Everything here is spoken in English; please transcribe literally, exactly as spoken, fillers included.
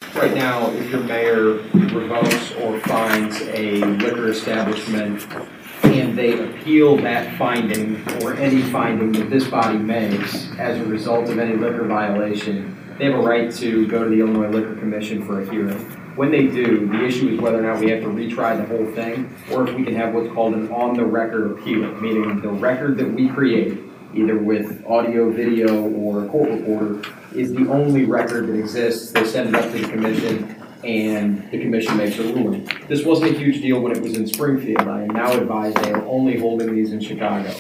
Right now, if your mayor revokes or fines a liquor establishment and they appeal that finding or any finding that this body makes as a result of any liquor violation, they have a right to go to the Illinois Liquor Commission for a hearing. When they do, the issue is whether or not we have to retry the whole thing or if we can have what's called an on-the-record appeal, meaning the record that we create, either with audio, video, or a court reporter, is the only record that exists. They send it up to the commission, and the commission makes a ruling. This wasn't a huge deal when it was in Springfield. I am now advised they are only holding these in Chicago.